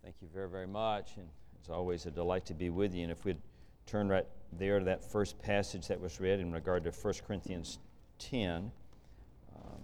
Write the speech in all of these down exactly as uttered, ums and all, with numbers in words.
Thank you very, very much, and it's always a delight to be with you. And if we'd turn right there to that first passage that was read in regard to First Corinthians ten, um,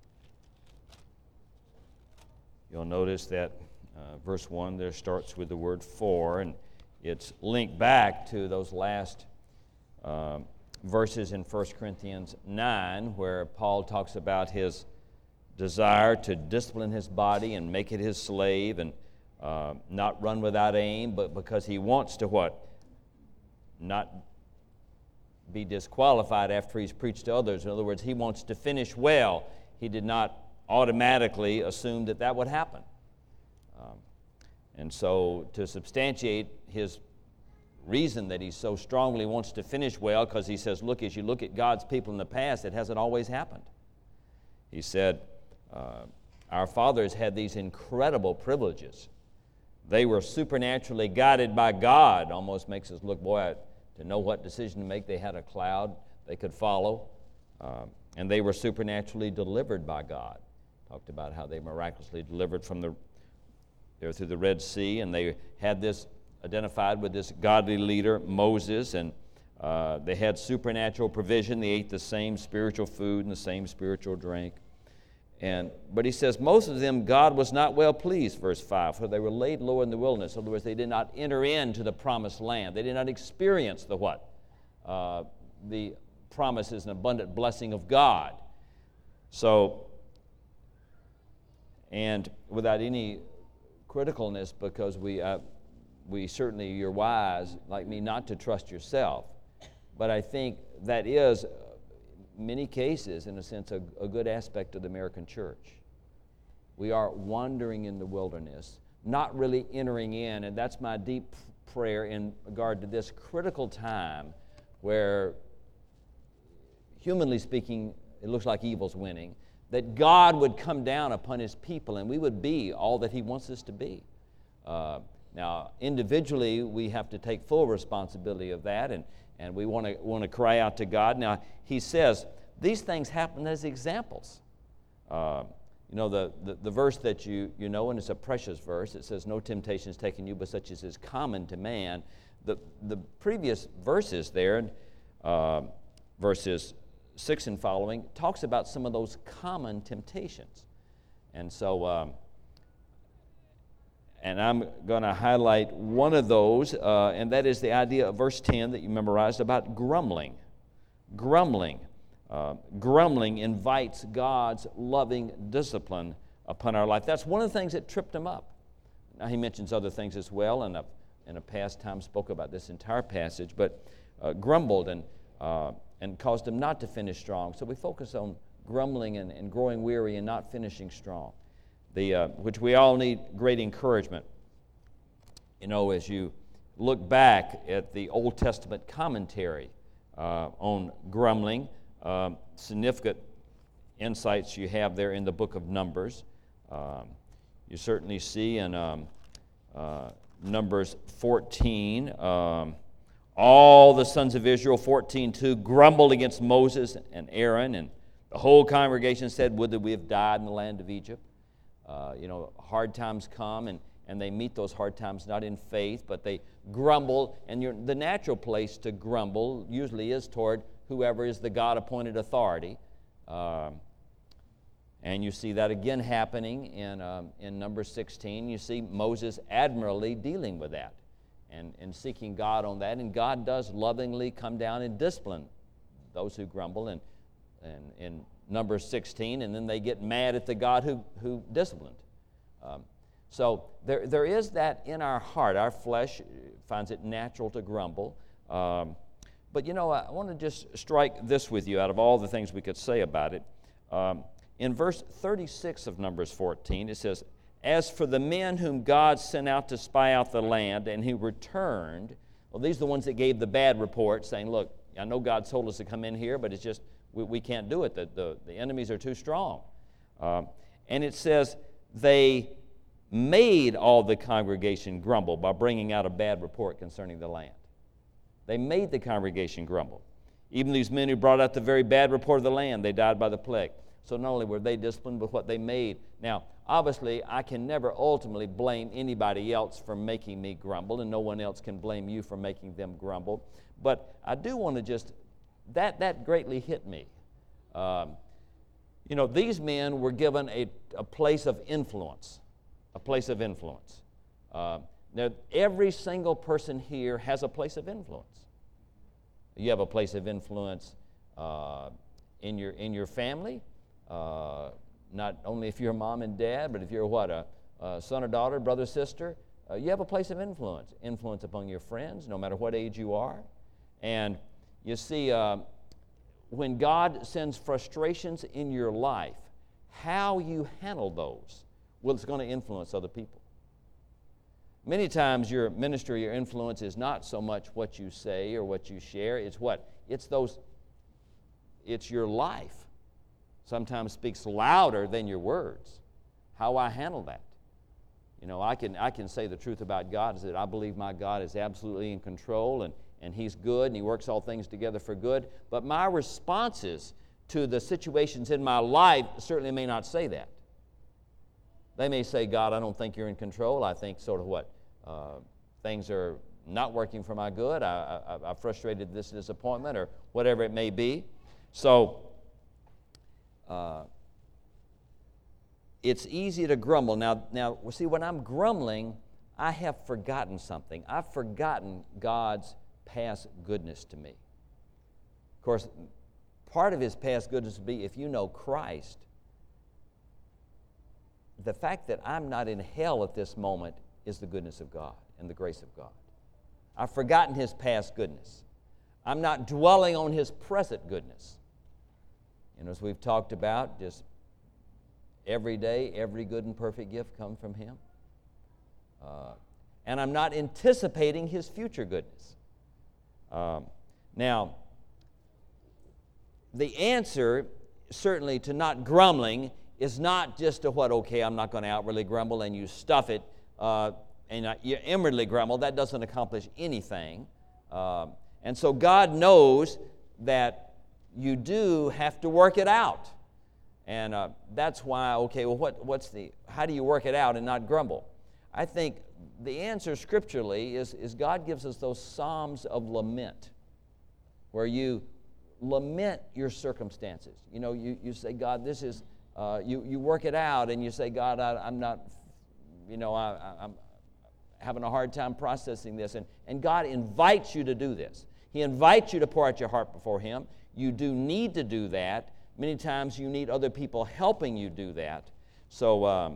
you'll notice that uh, verse one there starts with the word for, and it's linked back to those last um, verses in First Corinthians nine, where Paul talks about his desire to discipline his body and make it his slave, and Uh, not run without aim, but because he wants to what? Not be disqualified after he's preached to others. In other words, he wants to finish well. He did not automatically assume that that would happen. Um, and so to substantiate his reason that he so strongly wants to finish well, because he says, look, as you look at God's people in the past, it hasn't always happened. He said, uh, our fathers had these incredible privileges. They were supernaturally guided by God. Almost makes us look, boy, to know what decision to make. They had a cloud they could follow. Um, and they were supernaturally delivered by God. Talked about how they miraculously delivered from the, they were through the Red Sea, and they had this identified with this godly leader, Moses, and uh, they had supernatural provision. They ate the same spiritual food and the same spiritual drink. And, but he says, most of them God was not well pleased, verse five, for they were laid low in the wilderness. In other words, they did not enter into the promised land. They did not experience the what? Uh, the promises and abundant blessing of God. So, and without any criticalness, because we, uh, we certainly, you're wise, like me, not to trust yourself. But I think that is many cases, in a sense, a, a good aspect of the American church. We are wandering in the wilderness, not really entering in, and that's my deep prayer in regard to this critical time where, humanly speaking, it looks like evil's winning, that God would come down upon His people and we would be all that He wants us to be. Uh, now, individually, we have to take full responsibility of that, and And we want to want to cry out to God. Now, he says, these things happen as examples. Uh, you know, the, the, the verse that you, you know, and it's a precious verse. It says, no temptation is taken you, but such as is common to man. The, the previous verses there, uh, verses six and following, talks about some of those common temptations. And so, um, and I'm going to highlight one of those, uh, and that is the idea of verse ten that you memorized about grumbling. Grumbling. Uh, grumbling invites God's loving discipline upon our life. That's one of the things that tripped him up. Now, he mentions other things as well, and in a past time spoke about this entire passage, but uh, grumbled and uh, and caused him not to finish strong. So we focus on grumbling and, and growing weary and not finishing strong. The, uh, which we all need great encouragement. You know, as you look back at the Old Testament commentary uh, on grumbling, um, significant insights you have there in the book of Numbers. Um, you certainly see in um, uh, Numbers fourteen, um, all the sons of Israel, fourteen two, grumbled against Moses and Aaron, and the whole congregation said, would that we have died in the land of Egypt. Uh, you know, hard times come, and, and they meet those hard times not in faith, but they grumble, and you're, the natural place to grumble usually is toward whoever is the God-appointed authority. Um, and you see that again happening in, um, in number sixteen. You see Moses admirably dealing with that and, and seeking God on that, and God does lovingly come down and discipline those who grumble, and, and, and Number sixteen, and then they get mad at the God who, who disciplined. Um, so there, there is that in our heart. Our flesh finds it natural to grumble. Um, but, you know, I want to just strike this with you out of all the things we could say about it. Um, in verse thirty-six of Numbers fourteen, it says, as for the men whom God sent out to spy out the land and who returned, well, these are the ones that gave the bad report, saying, look, I know God told us to come in here, but it's just, We, we can't do it. The, the, the enemies are too strong. Um, and it says they made all the congregation grumble by bringing out a bad report concerning the land. They made the congregation grumble. Even these men who brought out the very bad report of the land, they died by the plague. So not only were they disciplined, but what they made. Now, obviously, I can never ultimately blame anybody else for making me grumble, and no one else can blame you for making them grumble. But I do want to just, that, that greatly hit me. Um, you know, these men were given a, a place of influence, a place of influence. Uh, now, every single person here has a place of influence. You have a place of influence uh, in your in your family, uh, not only if you're mom and dad, but if you're what, a, a son or daughter, brother, sister, uh, you have a place of influence, influence among your friends, no matter what age you are. And you see, uh, when God sends frustrations in your life, how you handle those, well, it's going to influence other people. Many times your ministry, your influence is not so much what you say or what you share. It's what? It's those, it's your life. Sometimes speaks louder than your words. How I handle that. You know, I can I can say the truth about God is that I believe my God is absolutely in control, and, and He's good, and He works all things together for good. But my responses to the situations in my life certainly may not say that. They may say, God, I don't think you're in control. I think sort of what? Uh, things are not working for my good. I, I, I frustrated this disappointment or whatever it may be. So, uh, it's easy to grumble. Now, now, see, when I'm grumbling, I have forgotten something. I've forgotten God's past goodness to me. Of course, part of His past goodness would be if you know Christ, the fact that I'm not in hell at this moment is the goodness of God and the grace of God. I've forgotten His past goodness. I'm not dwelling on His present goodness. And as we've talked about, just every day, every good and perfect gift comes from Him. Uh, and I'm not anticipating His future goodness. Um, now, the answer, certainly, to not grumbling is not just to what, okay, I'm not going to outwardly grumble, and you stuff it, uh, and you inwardly grumble. That doesn't accomplish anything. Uh, and so God knows that you do have to work it out. And uh, that's why, okay, well, what, what's the, how do you work it out and not grumble? I think the answer scripturally is, is God gives us those psalms of lament, where you lament your circumstances. You know, you, you say, God, this is, uh, you, you work it out, and you say, God, I, I'm not, you know, I, I'm having a hard time processing this. And, and God invites you to do this. He invites you to pour out your heart before Him. You do need to do that. Many times you need other people helping you do that. So um,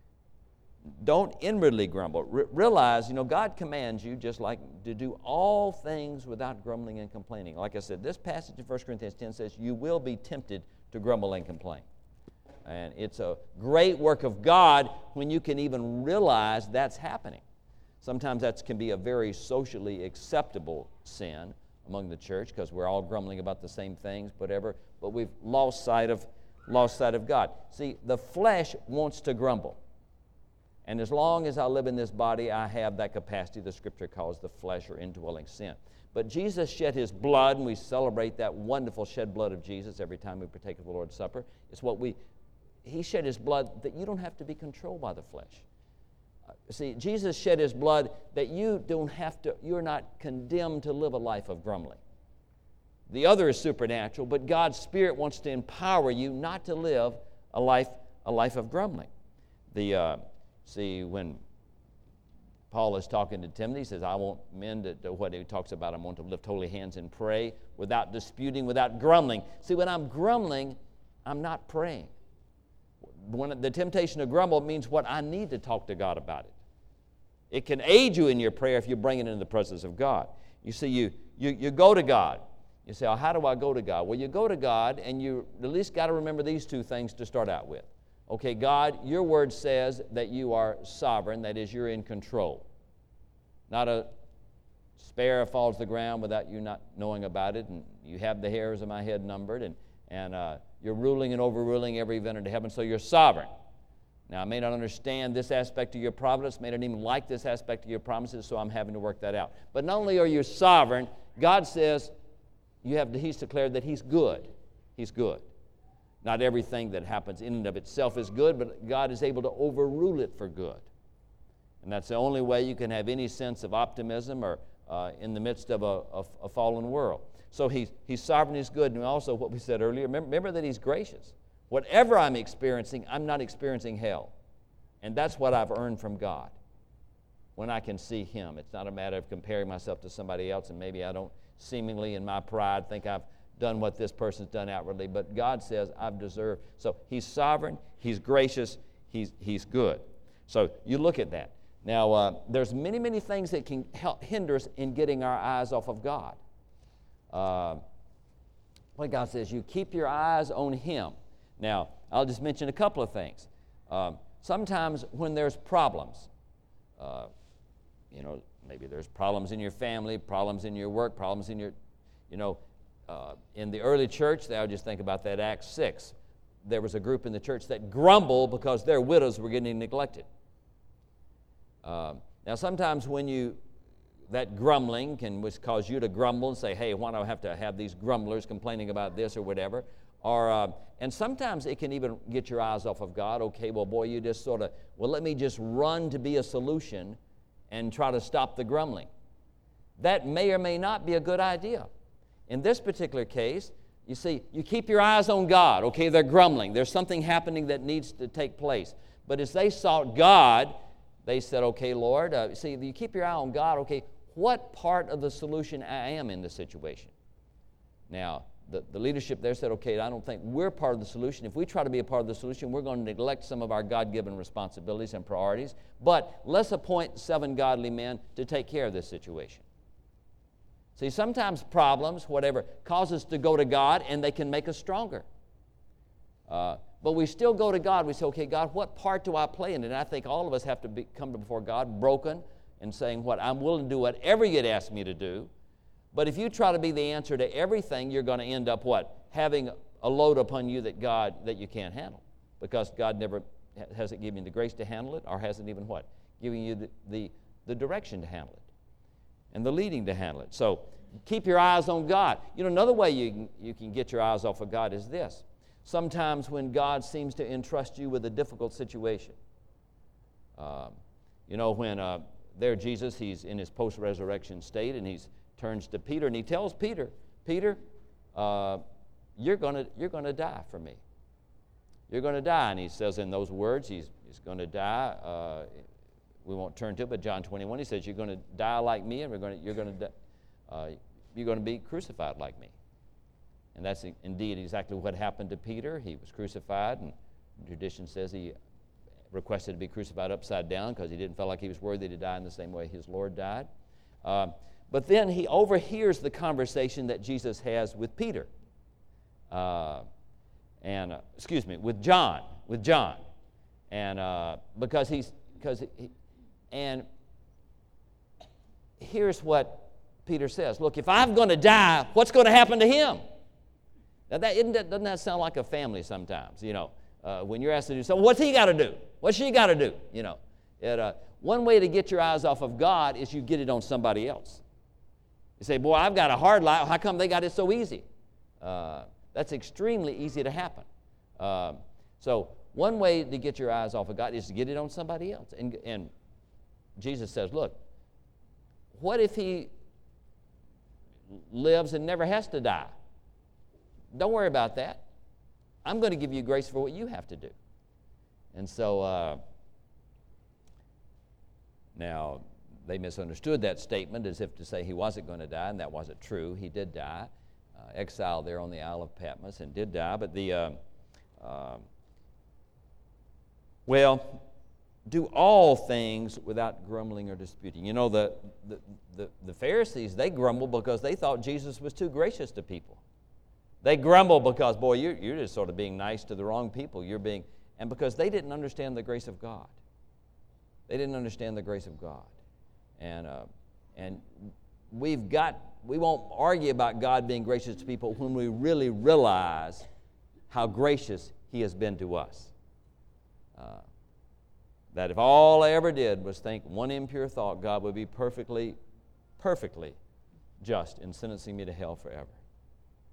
don't inwardly grumble. Re- realize, you know, God commands you just like to do all things without grumbling and complaining. Like I said, this passage in First Corinthians ten says you will be tempted to grumble and complain. And it's a great work of God when you can even realize that's happening. Sometimes that can be a very socially acceptable sin among the church because we're all grumbling about the same things, whatever, but we've lost sight of lost sight of God. See, the flesh wants to grumble. And as long as I live in this body, I have that capacity the Scripture calls the flesh or indwelling sin. But Jesus shed His blood, and we celebrate that wonderful shed blood of Jesus every time we partake of the Lord's Supper. It's what we, He shed His blood that you don't have to be controlled by the flesh. See, Jesus shed His blood that you don't have to, you're not condemned to live a life of grumbling. The other is supernatural, but God's Spirit wants to empower you not to live a life, a life of grumbling. The, uh, see, when Paul is talking to Timothy, he says, I want men to, to what he talks about, I want to lift holy hands and pray without disputing, without grumbling. See, when I'm grumbling, I'm not praying. When the temptation to grumble means what I need to talk to God about it. It can aid you in your prayer if you bring it into the presence of God. You see, you, you, you go to God. You say, oh, how do I go to God? Well, you go to God, and you at least got to remember these two things to start out with. Okay, God, your word says that you are sovereign, that is, you're in control. Not a sparrow falls to the ground without you not knowing about it, and you have the hairs of my head numbered, and, and uh, you're ruling and overruling every event under heaven, so you're sovereign. Now, I may not understand this aspect of your providence, may not even like this aspect of your promises, so I'm having to work that out. But not only are you sovereign, God says, you have, He's declared that He's good. He's good. Not everything that happens in and of itself is good, but God is able to overrule it for good. And that's the only way you can have any sense of optimism or uh, in the midst of a, a, a fallen world. So he's, he's sovereign, he's good, and also what we said earlier, remember, remember that he's gracious. Whatever I'm experiencing, I'm not experiencing hell. And that's what I've earned from God when I can see him. It's not a matter of comparing myself to somebody else, and maybe I don't seemingly in my pride think I've done what this person's done outwardly, but God says I've deserved. So he's sovereign, he's gracious, he's, he's good. So you look at that. Now, uh, there's many, many things that can help hinder us in getting our eyes off of God. Uh, what God says, you keep your eyes on him. Now, I'll just mention a couple of things. Um, sometimes when there's problems, uh, you know, maybe there's problems in your family, problems in your work, problems in your, you know, uh, in the early church, I'll just think about that Acts six. There was a group in the church that grumbled because their widows were getting neglected. Uh, now, sometimes when you, that grumbling can cause you to grumble and say, hey, why do I have to have these grumblers complaining about this or whatever? Or, uh, and sometimes it can even get your eyes off of God. Okay, well, boy, you just sort of, well, let me just run to be a solution and try to stop the grumbling. That may or may not be a good idea. In this particular case, you see, you keep your eyes on God. Okay, they're grumbling. There's something happening that needs to take place. But as they sought God, they said, okay, Lord, uh, see, you keep your eye on God, okay, what part of the solution I am in the situation? Now, the, the leadership there said, okay, I don't think we're part of the solution. If we try to be a part of the solution, we're going to neglect some of our God-given responsibilities and priorities. But let's appoint seven godly men to take care of this situation. See, sometimes problems, whatever, cause us to go to God, and they can make us stronger. Uh, but we still go to God. We say, okay, God, what part do I play in it? And I think all of us have to be, come before God broken and saying, what, I'm willing to do whatever you'd ask me to do. But if you try to be the answer to everything, you're going to end up what? Having a load upon you that God, that you can't handle. Because God never hasn't given you the grace to handle it, or hasn't even what? Giving you the, the, the direction to handle it. And the leading to handle it. So keep your eyes on God. You know, another way you can, you can get your eyes off of God is this. Sometimes when God seems to entrust you with a difficult situation. Um, you know, when uh, there Jesus, he's in his post-resurrection state, and he turns to Peter, and he tells Peter, Peter, uh, you're going you're gonna die for me. You're going to die. And he says in those words, he's, he's going to die. Uh, we won't turn to it, but John twenty-one, he says, you're going to die like me, and we're going to, you're going to uh, you're going to be crucified like me. And that's indeed exactly what happened to Peter. He was crucified, and tradition says he requested to be crucified upside down because he didn't feel like he was worthy to die in the same way his Lord died. Uh, but then he overhears the conversation that Jesus has with Peter. Uh, and, uh, excuse me, with John, with John. And uh, because he's, because he, and here's what Peter says. Look, if I'm going to die, what's going to happen to him? Now, that, isn't that, doesn't that sound like a family sometimes, you know? Uh, when you're asked to do something, what's he got to do? What's she got to do? You know, it, uh, one way to get your eyes off of God is you get it on somebody else. You say, boy, I've got a hard life. How come they got it so easy? Uh, that's extremely easy to happen. Uh, so one way to get your eyes off of God is to get it on somebody else. And, and Jesus says, look, what if he lives and never has to die? Don't worry about that. I'm going to give you grace for what you have to do. And so, uh, now, they misunderstood that statement as if to say he wasn't going to die, and that wasn't true. He did die, uh, exiled there on the Isle of Patmos, and did die. But the, uh, uh, well, do all things without grumbling or disputing. You know, the, the, the, the Pharisees, they grumbled because they thought Jesus was too gracious to people. They grumble because, boy, you're, you're just sort of being nice to the wrong people. You're being, and because they didn't understand the grace of God. They didn't understand the grace of God. And, uh, and we've got, we won't argue about God being gracious to people when we really realize how gracious He has been to us. Uh, that if all I ever did was think one impure thought, God would be perfectly, perfectly just in sentencing me to hell forever.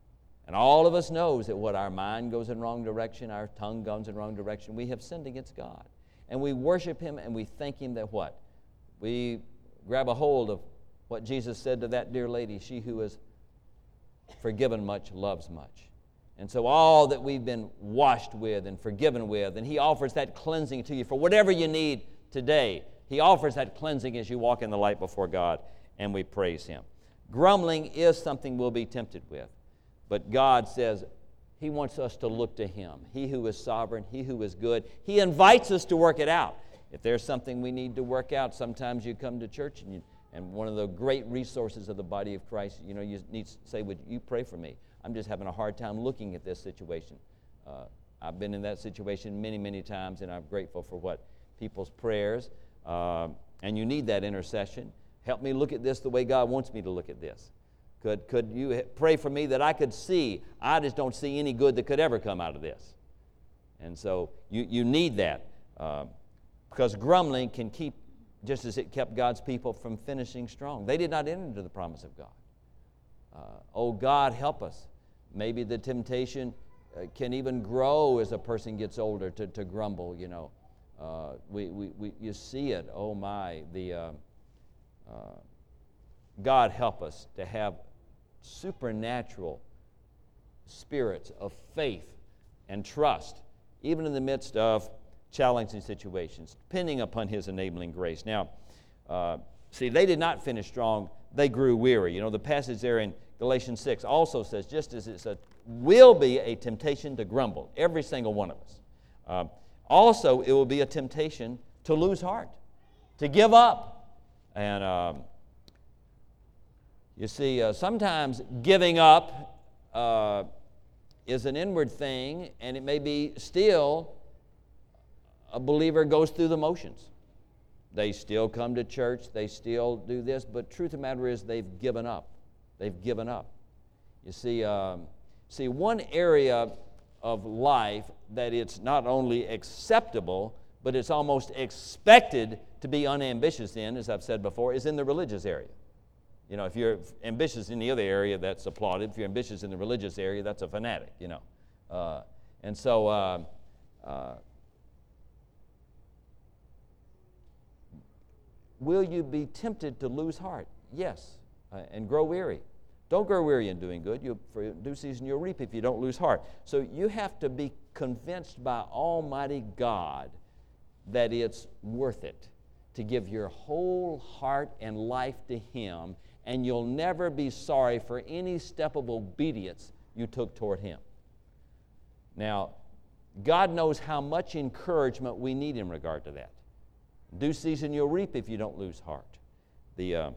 And all of us knows that what our mind goes in wrong direction, our tongue goes in wrong direction, we have sinned against God. And we worship Him and we thank Him that what? We grab a hold of what Jesus said to that dear lady, she who is forgiven much loves much. And so all that we've been washed with and forgiven with, and He offers that cleansing to you for whatever you need today. He offers that cleansing as you walk in the light before God, and we praise Him. Grumbling is something we'll be tempted with. But God says He wants us to look to Him, He who is sovereign, He who is good. He invites us to work it out. If there's something we need to work out, sometimes you come to church and, you, and one of the great resources of the body of Christ, you know, you need to say, would you pray for me? I'm just having a hard time looking at this situation. Uh, I've been in that situation many, many times, and I'm grateful for what people's prayers, uh, and you need that intercession. Help me look at this the way God wants me to look at this. Could, could you pray for me that I could see? I just don't see any good that could ever come out of this. And so you, you need that. Uh, because grumbling can keep, just as it kept God's people from finishing strong. They did not enter into the promise of God. Uh, oh, God, help us. Maybe the temptation uh, can even grow as a person gets older to, to grumble, you know. Uh, we, we, we, you see it. Oh, my. The uh, uh, God help us to have supernatural spirits of faith and trust, even in the midst of challenging situations, depending upon His enabling grace. Now, uh, see, they did not finish strong. They grew weary. You know, the passage there in Galatians six also says, just as it's a will be a temptation to grumble, every single one of us. Uh, also, it will be a temptation to lose heart, to give up. And um, you see, uh, sometimes giving up uh, is an inward thing, and it may be still a believer goes through the motions. They still come to church, they still do this, but truth of the matter is they've given up. They've given up. You see, um, see, one area of life that it's not only acceptable, but it's almost expected to be unambitious in, as I've said before, is in the religious area. You know, if you're ambitious in the other area, that's applauded. If you're ambitious in the religious area, that's a fanatic, you know. Uh, and so, uh, uh, will you be tempted to lose heart? Yes, uh, and grow weary. Don't grow weary in doing good. You, for due season you'll reap if you don't lose heart. So you have to be convinced by Almighty God that it's worth it to give your whole heart and life to Him, and you'll never be sorry for any step of obedience you took toward Him. Now, God knows how much encouragement we need in regard to that. Due season you'll reap if you don't lose heart. The, uh,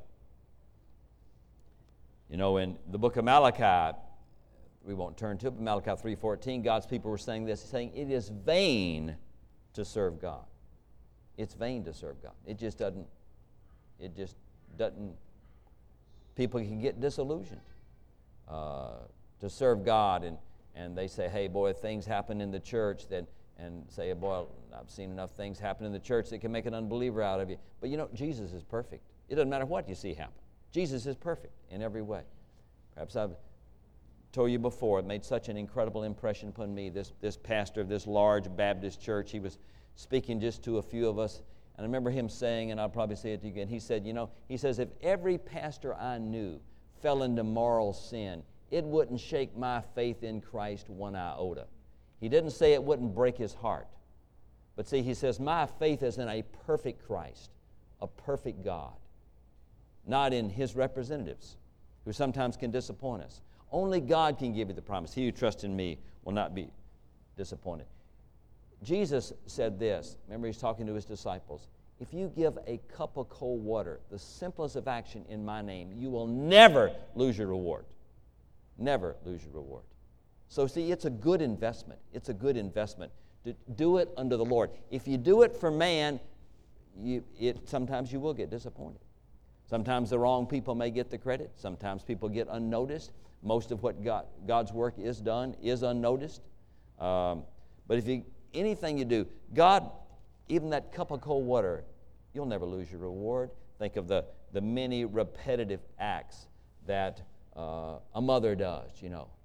you know, in the book of Malachi, we won't turn to it, but Malachi three fourteen, God's people were saying this, saying, it is vain to serve God. It's vain to serve God. It just doesn't, it just doesn't, people can get disillusioned uh, to serve God, and, and they say, hey, boy, things happen in the church that, and say, boy, I've seen enough things happen in the church that can make an unbeliever out of you. But you know, Jesus is perfect. It doesn't matter what you see happen. Jesus is perfect in every way. Perhaps I've told you before, it made such an incredible impression upon me. This, this pastor of this large Baptist church, he was speaking just to a few of us, and I remember him saying, and I'll probably say it to you again, he said, you know, he says, if every pastor I knew fell into moral sin, it wouldn't shake my faith in Christ one iota. He didn't say it wouldn't break his heart. But see, he says, my faith is in a perfect Christ, a perfect God, not in His representatives, who sometimes can disappoint us. Only God can give you the promise. He who trusts in me will not be disappointed. Jesus said this. Remember, He's talking to His disciples. If you give a cup of cold water, the simplest of action in my name, you will never lose your reward. Never lose your reward. So see, it's a good investment. It's a good investment to do it unto the Lord. If you do it for man, you, it, sometimes you will get disappointed. Sometimes the wrong people may get the credit. Sometimes people get unnoticed. Most of what God, God's work is done is unnoticed. Um, but if you anything you do, God, even that cup of cold water, you'll never lose your reward. Think of the, the many repetitive acts that uh, a mother does, you know.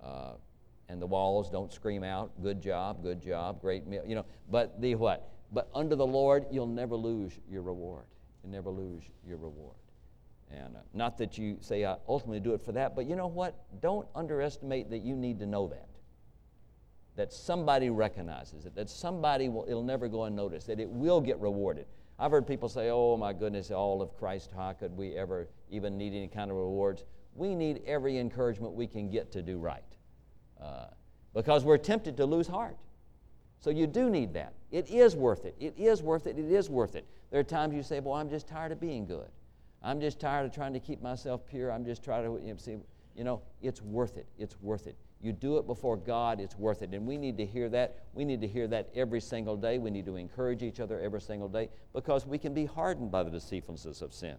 Uh, and the walls don't scream out, good job, good job, great meal, you know. But the what? But under the Lord, you'll never lose your reward. You'll never lose your reward. And uh, not that you say, I ultimately do it for that, but you know what? Don't underestimate that you need to know that. That somebody recognizes it, that somebody will, it'll never go unnoticed, that it will get rewarded. I've heard people say, oh my goodness, all of Christ, how could we ever even need any kind of rewards? We need every encouragement we can get to do right. Uh, because we're tempted to lose heart. So you do need that. It is worth it. It is worth it. It is worth it. There are times you say, well, I'm just tired of being good. I'm just tired of trying to keep myself pure. I'm just trying to, you know, see, you know, it's worth it. It's worth it. You do it before God, it's worth it. And we need to hear that. We need to hear that every single day. We need to encourage each other every single day because we can be hardened by the deceitfulness of sin.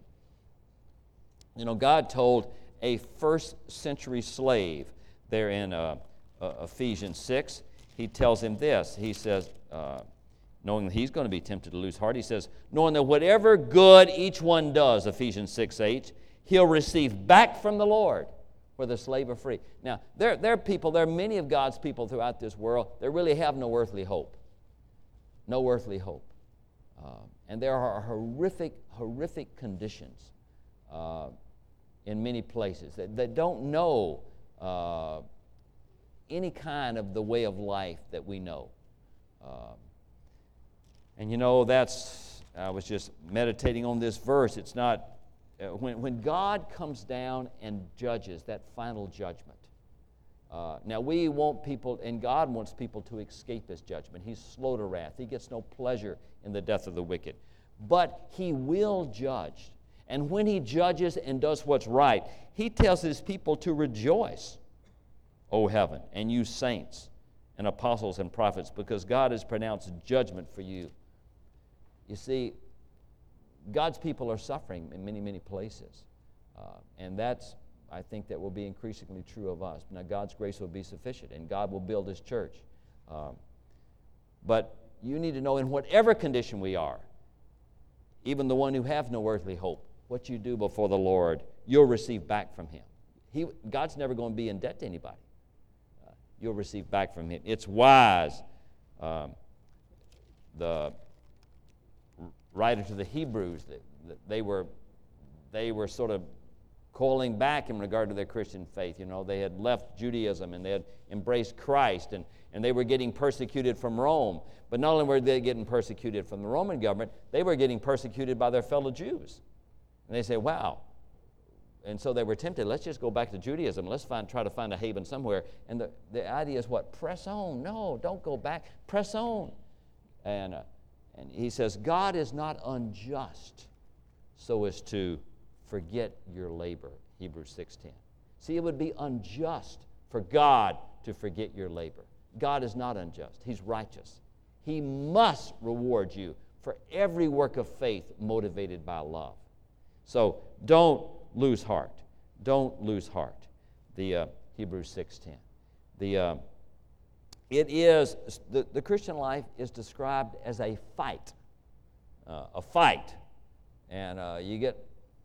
You know, God told a first century slave there in uh, uh, Ephesians six, he tells him this. He says, uh, knowing that he's going to be tempted to lose heart, he says, knowing that whatever good each one does, Ephesians six eight, he'll receive back from the Lord, whether slave or free. Now, there, there are people, there are many of God's people throughout this world that really have no earthly hope. No earthly hope. Uh, and there are horrific, horrific conditions uh, in many places that, that don't know uh, any kind of the way of life that we know. Uh, and you know, that's, I was just meditating on this verse. It's not, uh, when, when God comes down and judges, that final judgment. Uh, now we want people, and God wants people to escape His judgment. He's slow to wrath. He gets no pleasure in the death of the wicked. But He will judge. And when He judges and does what's right, He tells His people to rejoice, O heaven, and you saints and apostles and prophets, because God has pronounced judgment for you. You see, God's people are suffering in many, many places. Uh, and that's, I think, that will be increasingly true of us. Now, God's grace will be sufficient, and God will build His church. Um, but you need to know, in whatever condition we are, even the one who have no earthly hope, what you do before the Lord, you'll receive back from Him. He, God's never going to be in debt to anybody. Uh, you'll receive back from Him. It's wise. Um, the writer to the Hebrews, that, that they were they were sort of coiling back in regard to their Christian faith. You know, they had left Judaism and they had embraced Christ, and, and they were getting persecuted from Rome. But not only were they getting persecuted from the Roman government, they were getting persecuted by their fellow Jews. And they say, wow. And so they were tempted, let's just go back to Judaism. Let's find, try to find a haven somewhere. And the, the idea is what? Press on. No, don't go back. Press on. And, uh, and he says, God is not unjust so as to forget your labor, Hebrews six ten. See, it would be unjust for God to forget your labor. God is not unjust. He's righteous. He must reward you for every work of faith motivated by love. So don't lose heart. Don't lose heart. The uh, Hebrews six ten. The uh, it is the, the Christian life is described as a fight, uh, a fight, and uh, you get.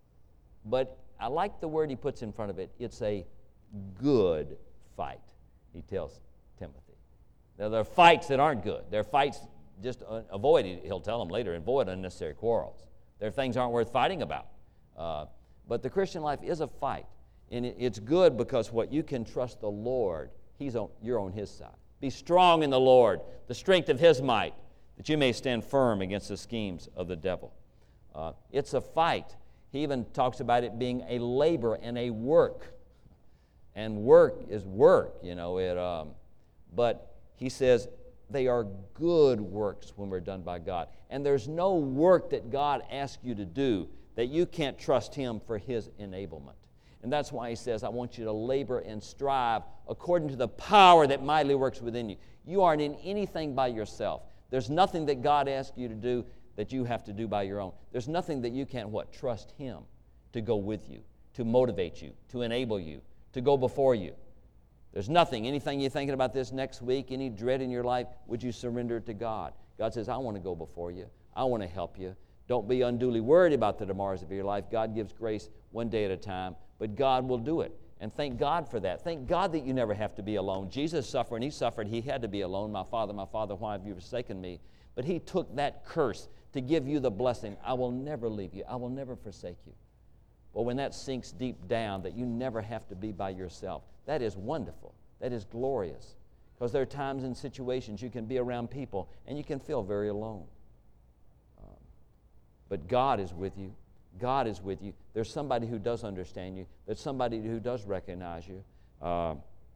But I like the word he puts in front of it. It's a good fight. He tells Timothy. Now there are fights that aren't good. There are fights just uh, avoid. He'll tell them later. Avoid unnecessary quarrels. There are things aren't worth fighting about. Uh, but the Christian life is a fight, and it, it's good because what you can trust the Lord. He's on. You're on His side. Be strong in the Lord, the strength of His might, that you may stand firm against the schemes of the devil. Uh, it's a fight. He even talks about it being a labor and a work, and work is work. You know it. Um, but he says they are good works when we're done by God, and there's no work that God asks you to do that you can't trust Him for His enablement. And that's why he says, I want you to labor and strive according to the power that mightily works within you. You aren't in anything by yourself. There's nothing that God asks you to do that you have to do by your own. There's nothing that you can't, what, trust Him to go with you, to motivate you, to enable you, to go before you. There's nothing, anything you're thinking about this next week, any dread in your life, would you surrender it to God? God says, I want to go before you. I want to help you. Don't be unduly worried about the tomorrows of your life. God gives grace one day at a time, but God will do it. And thank God for that. Thank God that you never have to be alone. Jesus suffered, and he suffered. He had to be alone. My Father, my Father, why have you forsaken me? But he took that curse to give you the blessing. I will never leave you. I will never forsake you. Well, when that sinks deep down, that you never have to be by yourself, that is wonderful. That is glorious. Because there are times and situations you can be around people, and you can feel very alone. Um, but God is with you. God is with you. There's somebody who does understand you. There's somebody who does recognize you. Uh,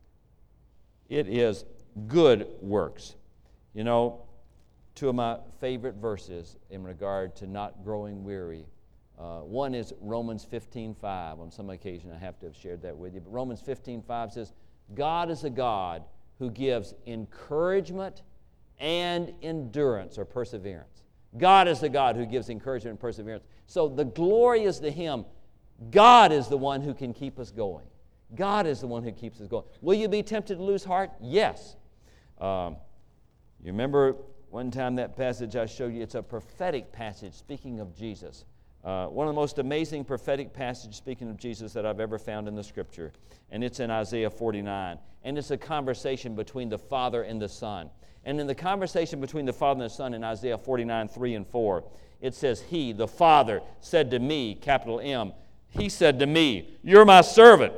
it is good works. You know, two of my favorite verses in regard to not growing weary. Uh, one is Romans fifteen five. On some occasion I have to have shared that with you. But Romans fifteen five says, God is a God who gives encouragement and endurance or perseverance. God is the God who gives encouragement and perseverance. So the glory is to Him. God is the one who can keep us going. God is the one who keeps us going. Will you be tempted to lose heart? Yes. Um, you remember one time that passage I showed you? It's a prophetic passage speaking of Jesus. Uh, one of the most amazing prophetic passages speaking of Jesus that I've ever found in the Scripture. And it's in Isaiah forty-nine. And it's a conversation between the Father and the Son. And in the conversation between the Father and the Son in Isaiah forty-nine, three and four, it says, He, the Father, said to me, capital M, He said to me, You're my servant,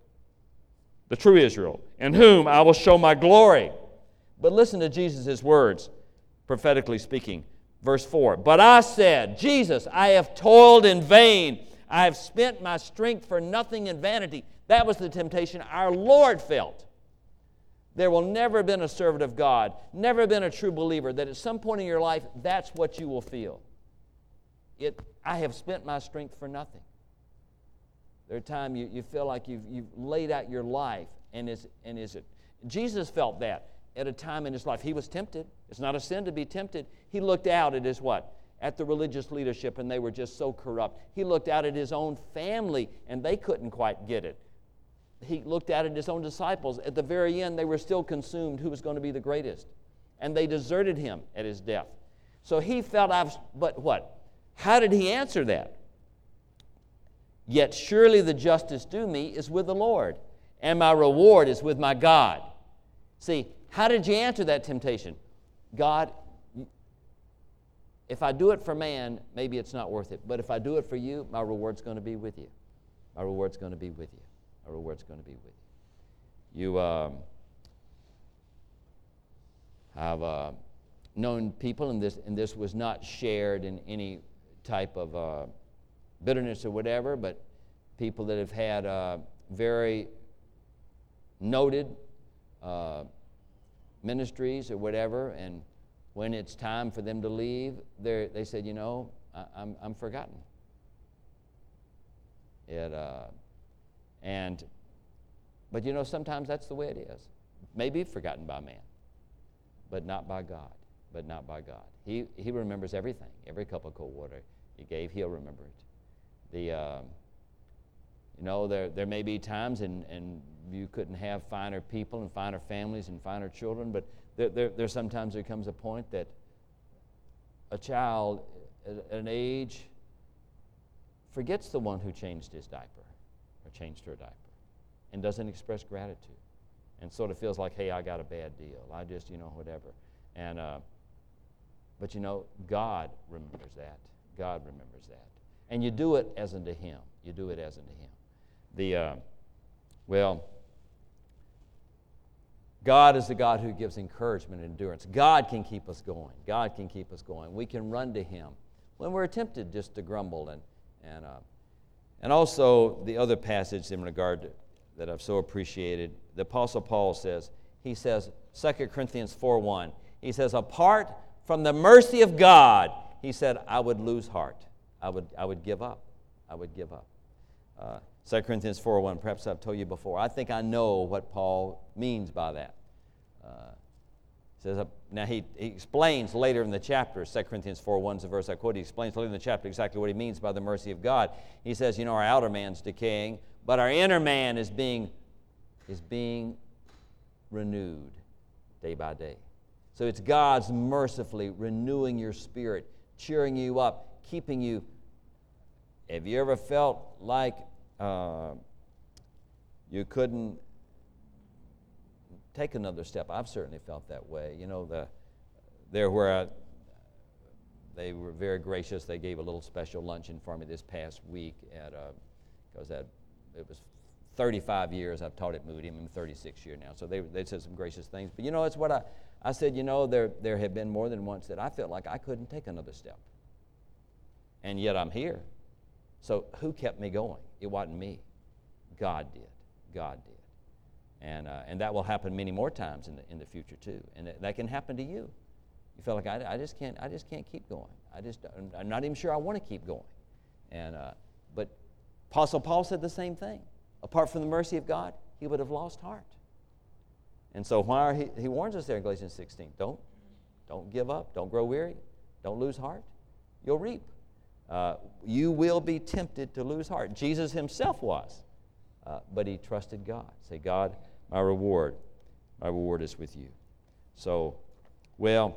the true Israel, in whom I will show my glory. But listen to Jesus' words, prophetically speaking. Verse four, But I said, Jesus, I have toiled in vain. I have spent my strength for nothing in vanity. That was the temptation our Lord felt. There will never have been a servant of God, never been a true believer, that at some point in your life, that's what you will feel. It, I have spent my strength for nothing. There are times you, you feel like you've, you've laid out your life, and is, and is it? Jesus felt that at a time in his life. He was tempted. It's not a sin to be tempted. He looked out at his what? At the religious leadership, and they were just so corrupt. He looked out at his own family, and they couldn't quite get it. He looked out at his own disciples. At the very end, they were still consumed who was going to be the greatest. And they deserted him at his death. So he felt, I've, but what? How did he answer that? Yet surely the justice due me is with the Lord, and my reward is with my God. See, how did you answer that temptation? God, if I do it for man, maybe it's not worth it. But if I do it for you, my reward's going to be with you. My reward's going to be with you. My reward's going to be with you. You um, have uh, known people, and this, and this was not shared in any type of uh, bitterness or whatever, but people that have had uh, very noted uh, ministries or whatever, and when it's time for them to leave, they said, you know, I, I'm, I'm forgotten. It, uh, and, but you know, sometimes that's the way it is. Maybe forgotten by man, but not by God. But not by God. He He remembers everything. Every cup of cold water you gave, He'll remember it. The uh, you know, there there may be times, and and you couldn't have finer people and finer families and finer children, but there there, there sometimes there comes a point that a child at an age forgets the one who changed his diaper or changed her diaper, and doesn't express gratitude, and sort of feels like, hey, I got a bad deal. I just, you know, whatever. And uh, but you know, God remembers that. God remembers that. And you do it as unto Him. You do it as unto Him. The, uh, well, God is the God who gives encouragement and endurance. God can keep us going. God can keep us going. We can run to Him when we're tempted just to grumble. And, and, uh, and also the other passage in regard to, that I've so appreciated, the Apostle Paul says, he says, Second Corinthians four one, he says, apart from the mercy of God, he said, I would lose heart. I would, I would give up. I would give up. Uh, Second Corinthians four one, perhaps I've told you before. I think I know what Paul means by that. Uh, says, uh, now he, he explains later in the chapter, Second Corinthians four one is the verse I quote. He explains later in the chapter exactly what he means by the mercy of God. He says, you know, our outer man's decaying, but our inner man is being, is being renewed day by day. So it's God's mercifully renewing your spirit, cheering you up, keeping you. Have you ever felt like uh, you couldn't take another step. I've certainly felt that way. You know, the there where I, they were very gracious. They gave a little special luncheon for me this past week at because uh, it was thirty-five years I've taught at Moody. I'm in thirty-six year now. So they they said some gracious things. But you know, it's what I I said. You know, there there have been more than once that I felt like I couldn't take another step, and yet I'm here. So who kept me going? It wasn't me. God did. God did. And uh, and that will happen many more times in the in the future too. And that, that can happen to you. You feel like I, I just can't I just can't keep going. I just I'm not even sure I want to keep going. And uh, but Apostle Paul said the same thing. Apart from the mercy of God, he would have lost heart. And so why are he he warns us there in Galatians sixteen. Don't don't give up. Don't grow weary. Don't lose heart. You'll reap. Uh, you will be tempted to lose heart. Jesus himself was, uh, but he trusted God. Say, God, my reward, my reward is with you. So, well,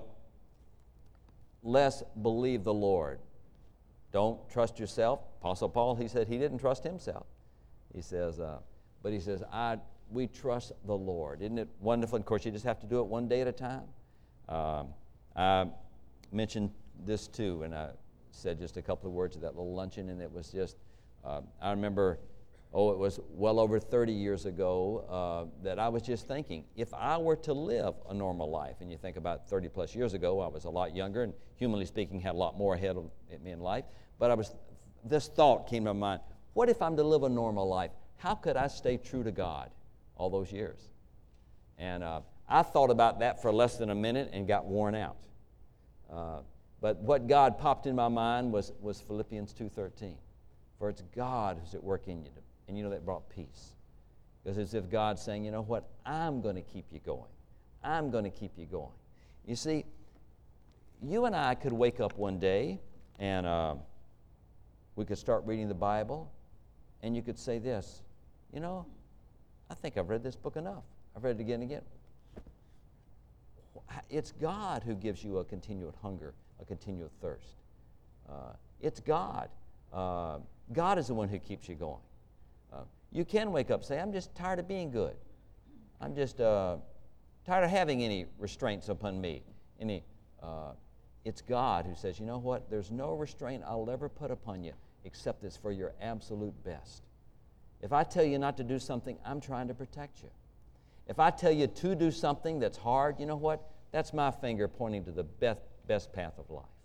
let's believe the Lord. Don't trust yourself. Apostle Paul, he said he didn't trust himself. He says, uh, but he says, I we trust the Lord. Isn't it wonderful? Of course, you just have to do it one day at a time. Um, I mentioned this too, and I said just a couple of words of that little luncheon, and it was just, uh, I remember, oh, it was well over thirty years ago uh, that I was just thinking, if I were to live a normal life, and you think about thirty plus years ago, I was a lot younger, and humanly speaking, had a lot more ahead of me in life, but I was, this thought came to my mind, what if I'm to live a normal life? How could I stay true to God all those years? And uh, I thought about that for less than a minute and got worn out. Uh, But what God popped in my mind was, was Philippians two thirteen. For it's God who's at work in you. And you know that brought peace. Because it's as if God's saying, you know what, I'm going to keep you going. I'm going to keep you going. You see, you and I could wake up one day and uh, we could start reading the Bible and you could say this, you know, I think I've read this book enough. I've read it again and again. It's God who gives you a continual hunger, a continual thirst. Uh, it's God. Uh, God is the one who keeps you going. Uh, you can wake up and say, I'm just tired of being good. I'm just uh, tired of having any restraints upon me. Any. Uh, it's God who says, you know what? There's no restraint I'll ever put upon you except it's for your absolute best. If I tell you not to do something, I'm trying to protect you. If I tell you to do something that's hard, you know what? That's my finger pointing to the best, best path of life.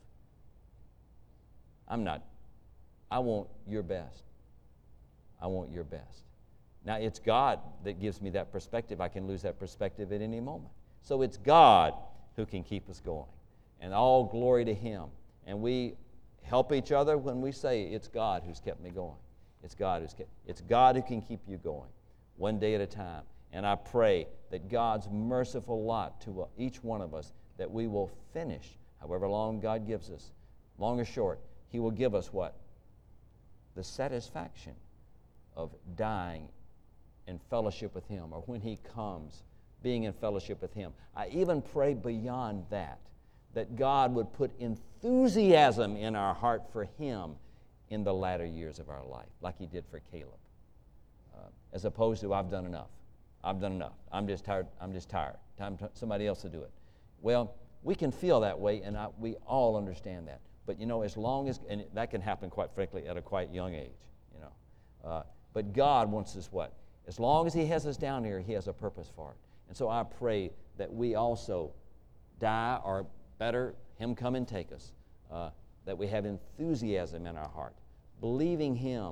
I'm not, I want your best. I want your best. Now, it's God that gives me that perspective. I can lose that perspective at any moment. So it's God who can keep us going. And all glory to Him. And we help each other when we say, it's God who's kept me going. It's God who's kept, it's God who can keep you going, one day at a time. And I pray that God's merciful lot to uh, each one of us, that we will finish, however long God gives us, long or short, He will give us what? The satisfaction of dying in fellowship with Him, or when He comes, being in fellowship with Him. I even pray beyond that, that God would put enthusiasm in our heart for Him in the latter years of our life, like He did for Caleb, uh, as opposed to, I've done enough. I've done enough. I'm just tired. I'm just tired. Time for somebody else to do it. Well, we can feel that way, and I, we all understand that. But, you know, as long as, and that can happen, quite frankly, at a quite young age, you know. Uh, but God wants us what? As long as He has us down here, He has a purpose for it. And so I pray that we also die, or better, Him come and take us, uh, that we have enthusiasm in our heart, believing Him.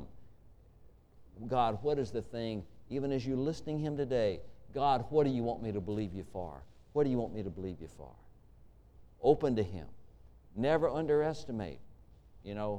God, what is the thing, even as you're listening to Him today, God, what do you want me to believe you for? What do you want me to believe you for? Open to Him. Never underestimate, you know,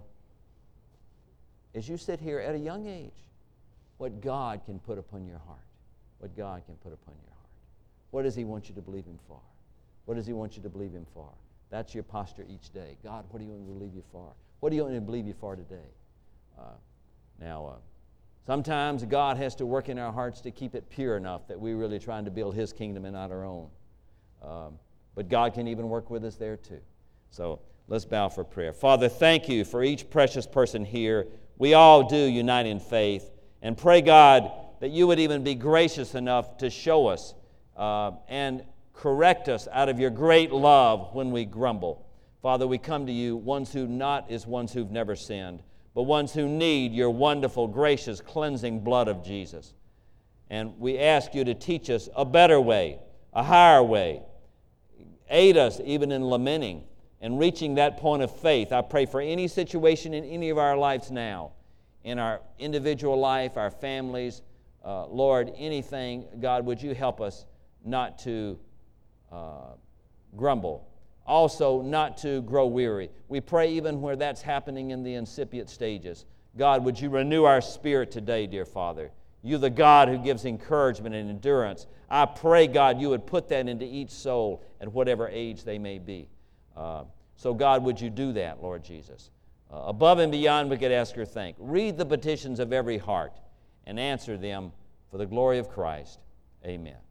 as you sit here at a young age, what God can put upon your heart. What God can put upon your heart. What does He want you to believe Him for? What does He want you to believe Him for? That's your posture each day. God, what do you want me to believe you for? What do you want me to believe you for today? Uh, now, uh, sometimes God has to work in our hearts to keep it pure enough that we're really trying to build His kingdom and not our own. Um, but God can even work with us there too. So let's bow for prayer. Father, thank You for each precious person here. We all do unite in faith. And pray, God, that you would even be gracious enough to show us uh, and correct us out of your great love when we grumble. Father, we come to you, ones who not is ones who've never sinned, but ones who need your wonderful, gracious, cleansing blood of Jesus. And we ask you to teach us a better way, a higher way. Aid us even in lamenting and reaching that point of faith. I pray for any situation in any of our lives now, in our individual life, our families, uh, Lord, anything, God, would you help us not to uh, grumble. Also, not to grow weary. We pray even where that's happening in the incipient stages. God, would you renew our spirit today, dear Father? You're the God who gives encouragement and endurance. I pray, God, you would put that into each soul at whatever age they may be. Uh, so, God, would you do that, Lord Jesus? Uh, above and beyond, we could ask or think. Read the petitions of every heart and answer them for the glory of Christ. Amen.